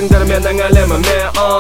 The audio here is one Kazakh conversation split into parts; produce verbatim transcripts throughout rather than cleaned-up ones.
келдіңдер менің әлеміме,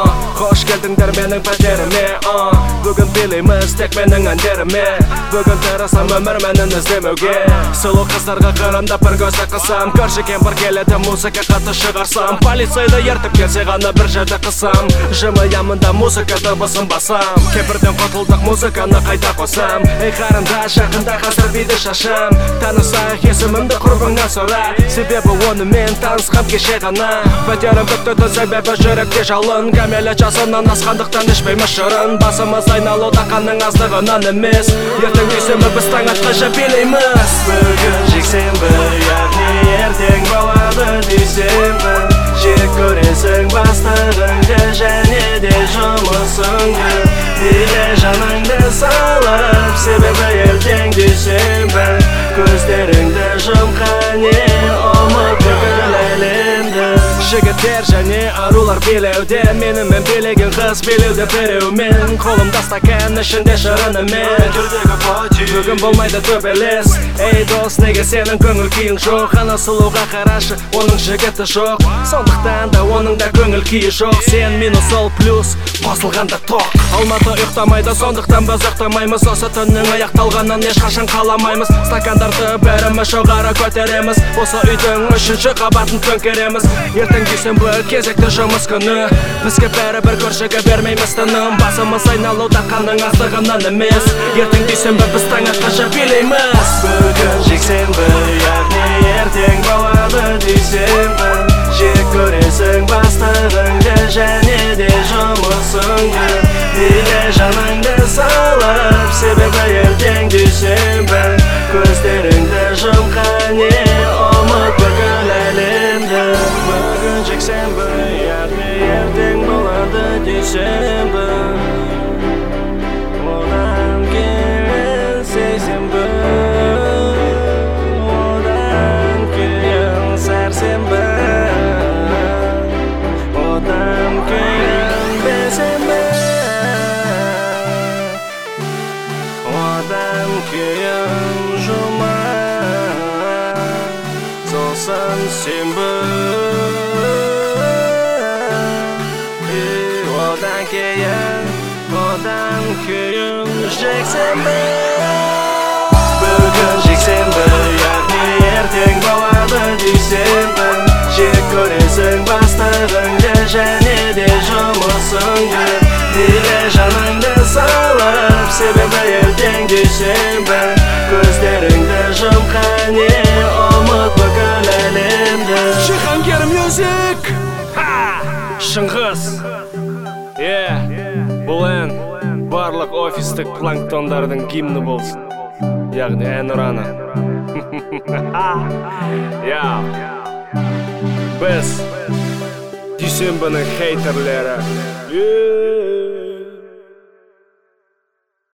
қош келдіңдер менің пәтеріме. Бүгін билейміз тек менің әндеріме, бүгін тырысам өмір мәнін іздемеуге. Сұлу қыздарға қарамдап бір көзді қысам, көрші кемпір келеді музыка қатты шығарсам. Полицейді ертіп келсе ғана бір жерде қысам, жымиямын да музыка дыбысын басам. Кемпірден құтылдық, музыканы қайта қосам. Ей қарындас, жақында қазір биді шашам, танысақ есімімді құрбыңнан сұра, себебі онымен танысқам кеше ғана. Пәтерім бүкті себебі жүректе жалын, кәмелет жасынан асқандықтан ішпейміз шырын. Басымыз айналуда қанның аздығынан емес, ертең дүйсенбі біз таң атқанша билейміз. Бүгін жексенбі, яғни ертең болады дүйсенбі. Жек көресің бастығыңды және де жұмысыңды, биле жаныңды салып, себебі ертең дүйсенбі. Көздеріңді жұмқане ұмыт бүкіл әлемді. Жігіттер және арулар билеуде, менімен билеген қыз билеуде біреумен. Қолымда стакан, ішінде шырынымен, түрдегі пати, бүгін болмайды төбелес. Ей дос, неге сенің көңіл күйің жоқ? Ана сұлуға қарашы, оның жігіті жоқ, сондықтан да оның да көңіл күйі жоқ. Сен минус ол плюс, қосылғанда тоқ. Алматы ұйықтамайды, сондықтан біз ұйықтамаймыз. Осы түннің аяқталғанын ешқашан қаламаймыз. Стакандарды бәріміз жоғары көтереміз, осы үйдің үшінші қабатын төңкереміз. Ертең дүйсенбі кезекті жұмыс күні, бізге бәрібір көршіге бермейміз тыным. Басымыз айналуда қанның аздығынан емес, ертең дүйсенбі біз таң атқанша билейміз. Бүгін жексенбі, яғни ертең болады дүйсенбі. Жек көресің бастығыңды және де жұмысыңды, биле жаныңды салып, себебі ертең дүйсенбі. Көздеріңді жұмқане ұмыт бүкіл әлемді. Бүгін жексенбі, яғни ертең болады дүйсенбі. Одан кейін сейсенбі, одан кейін сәрсенбі, одан кейін бейсенбі, одан кейін жұма, сосын сенбі, одан кейін, одан кейін жексенбі. Бүгін жексенбі, яғни ертең болады дүйсенбі. Жек көресің бастығыңды және де жұмысыңды, биле жаныңды салып, себебі ертең дүйсенбі. Көздеріңді жұмқане ұмыт бүкіл әлемді. Жиһангер Music, Шыңғыс. Бұл ән барлық офистік планктондардың гимні болсын, яғни әнұраны. Біз дүйсенбінің хейтерлері.